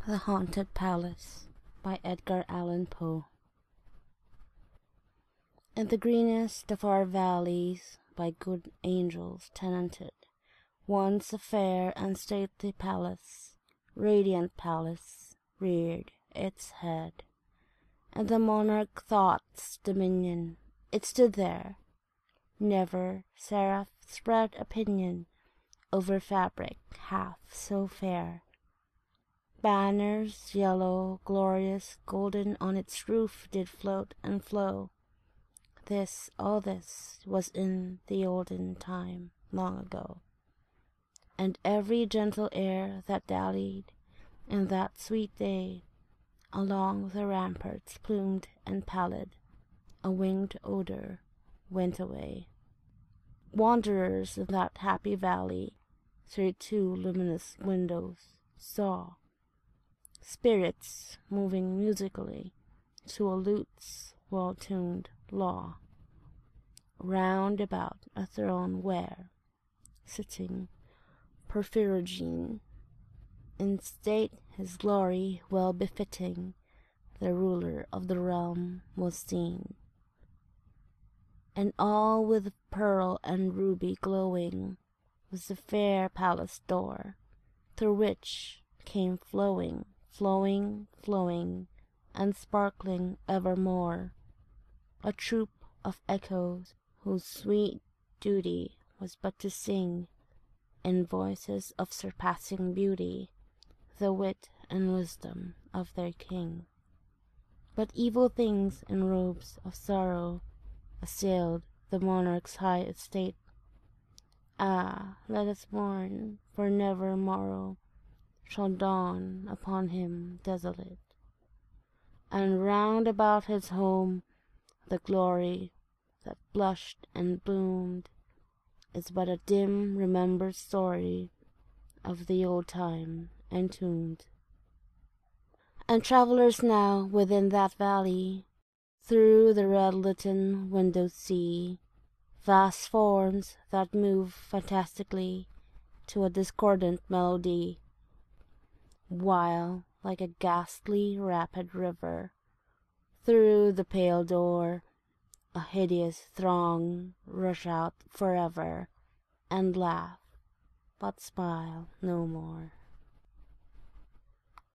The Haunted Palace by Edgar Allan Poe. In the greenest of our valleys, by good angels tenanted, once a fair and stately palace, radiant palace, reared its head. And the monarch thought's dominion, it stood there. Never seraph spread opinion over fabric half so fair. Banners, yellow, glorious, golden, on its roof did float and flow. All this, was in the olden time, long ago. And every gentle air that dallied in that sweet day, along the ramparts plumed and pallid, a winged odor went away. Wanderers in that happy valley, through two luminous windows, saw spirits moving musically to a lute's well-tuned law, round about a throne where, sitting Porphyrogene, in state his glory well befitting, the ruler of the realm was seen. And all with pearl and ruby glowing was the fair palace door, through which came flowing, and sparkling evermore, a troop of echoes whose sweet duty was but to sing, in voices of surpassing beauty, the wit and wisdom of their king. But evil things in robes of sorrow assailed the monarch's high estate. Ah, let us mourn, for never morrow shall dawn upon him desolate. And round about his home the glory that blushed and bloomed is but a dim remembered story of the old time entombed. And travellers now within that valley through the red litten windows see vast forms that move fantastically to a discordant melody, while, like a ghastly rapid river, through the pale door a hideous throng rush out forever, and laugh, but smile no more.